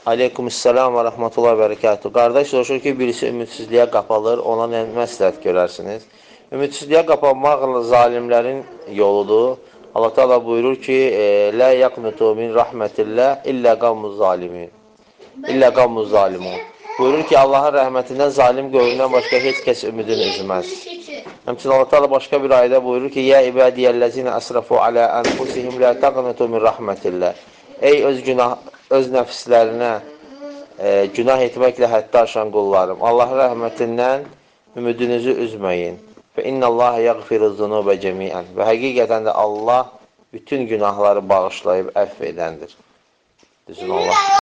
Aleykümselam və rəhmətullah və bərəkatuhu. Qardaş soruşur ki, birisi ümidsizliyə qapalır, ona nə məsləhət görərsiniz? Ümidsizliyə qapanmaq zalimlərin yoludur. Allah Teala buyurur ki, Lə yaqnutu min rəhmətillah illə qavmuz zalimin. İllə qavmuz zalimun. Buyurur ki, Allahın rəhmətindən zalim qövmündən başqa heç kəs ümidini üzməz. Həmçinin Allah Teala başqa bir ayədə buyurur ki, Yə ibadiyyəl-ləzina əsrafu alə ənfusihim lə taqnutu min rəhmətillah. Ey öz nəfslərinə günah etməklə həddə aşan qullarım, Allah rəhmətindən ümidinizi üzməyin. Və innəllaha yəğfiru zunubə cəmiən. Və həqiqətən də Allah bütün günahları bağışlayıb əfv edəndir. Düzün Allah.